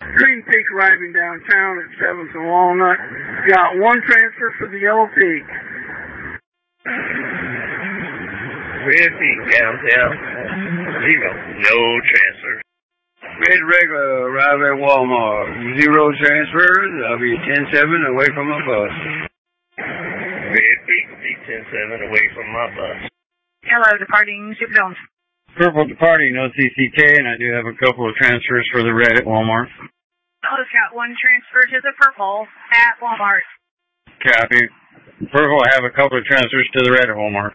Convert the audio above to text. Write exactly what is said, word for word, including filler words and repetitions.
Green Peak arriving downtown at seventh and Walnut. Got one transfer for the Yellow Peak. Red Peak downtown. Zero. No transfer. Red Regular arrive at Walmart. Zero transfers. I'll be ten seven away from my bus. Red Peak, be ten seven away from my bus. Hello, departing Super Jones. Purple departing O C C K, and I do have a couple of transfers for the red at Walmart. Yellow's got one transfer to the purple at Walmart. Copy. Purple, I have a couple of transfers to the red at Walmart.